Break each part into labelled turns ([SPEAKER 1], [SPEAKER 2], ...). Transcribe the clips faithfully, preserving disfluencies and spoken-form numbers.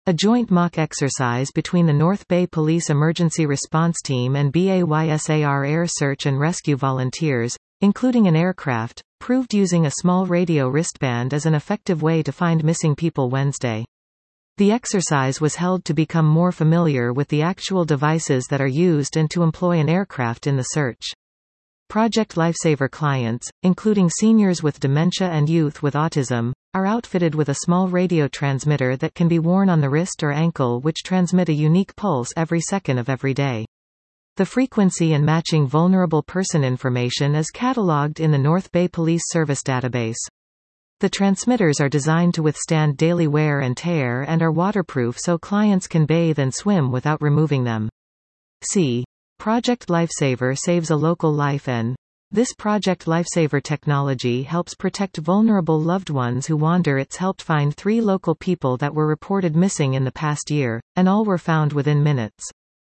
[SPEAKER 1] A joint mock exercise between the North Bay Police Emergency Response Team and BAYSAR air search and rescue volunteers, including an aircraft, proved using a small radio wristband as an effective way to find missing people Wednesday. The exercise was held to become more familiar with the actual devices that are used and to employ an aircraft in the search. Project Lifesaver clients, including seniors with dementia and youth with autism, are outfitted with a small radio transmitter that can be worn on the wrist or ankle, which transmit a unique pulse every second of every day. The frequency and matching vulnerable person information is catalogued in the North Bay Police Service database. The transmitters are designed to withstand daily wear and tear and are waterproof so clients can bathe and swim without removing them. See Project Lifesaver saves a local life and this Project Lifesaver technology helps protect vulnerable loved ones who wander. It's helped find three local people that were reported missing in the past year, and all were found within minutes.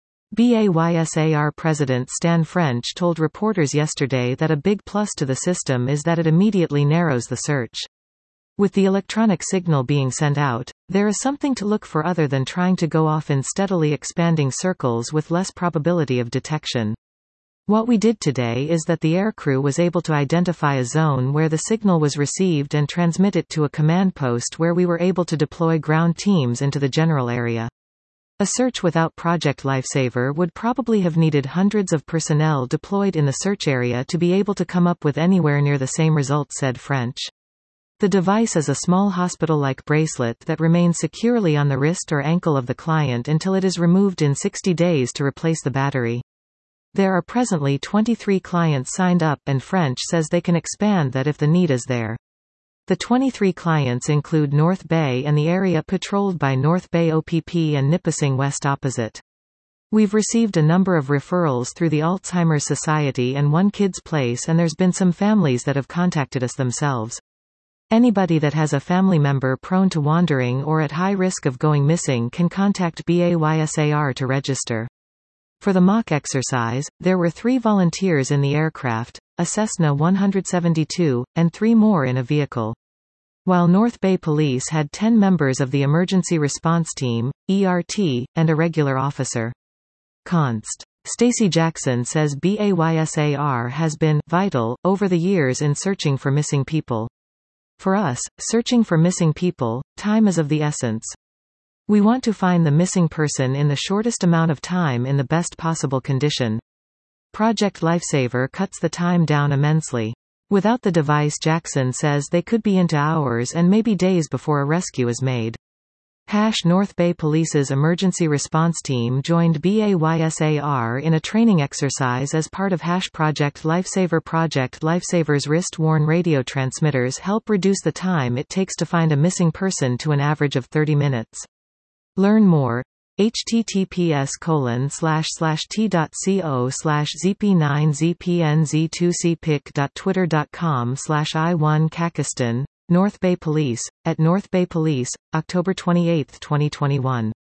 [SPEAKER 1] BAYSAR President Stan French told reporters yesterday that a big plus to the system is that it immediately narrows the search. With the electronic signal being sent out, there is something to look for other than trying to go off in steadily expanding circles with less probability of detection. What we did today is that the aircrew was able to identify a zone where the signal was received and transmit it to a command post where we were able to deploy ground teams into the general area. A search without Project Lifesaver would probably have needed hundreds of personnel deployed in the search area to be able to come up with anywhere near the same result, said French. The device is a small hospital-like bracelet that remains securely on the wrist or ankle of the client until it is removed in sixty days to replace the battery. There are presently twenty-three clients signed up, and French says they can expand that if the need is there. The twenty-three clients include North Bay and the area patrolled by North Bay O P P and Nipissing West opposite. We've received a number of referrals through the Alzheimer's Society and One Kid's Place, and there's been some families that have contacted us themselves. Anybody that has a family member prone to wandering or at high risk of going missing can contact BAYSAR to register. For the mock exercise, there were three volunteers in the aircraft, a Cessna one seventy-two, and three more in a vehicle. While North Bay Police had ten members of the Emergency Response Team, E R T, and a regular officer. Const. Stacey Jackson says BAYSAR has been vital over the years in searching for missing people. For us, searching for missing people, time is of the essence. We want to find the missing person in the shortest amount of time in the best possible condition. Project Lifesaver cuts the time down immensely. Without the device, Jackson says they could be into hours and maybe days before a rescue is made. Hash North Bay Police's emergency response team joined BAYSAR in a training exercise as part of Hash Project Lifesaver. Project Lifesaver's wrist-worn radio transmitters help reduce the time it takes to find a missing person to an average of thirty minutes. Learn more. https colon slash slash t.co slash zp9zpnz2cpic.twitter.com slash i1 Kakistan, North Bay Police, at North Bay Police, October twenty-eighth, twenty twenty-one.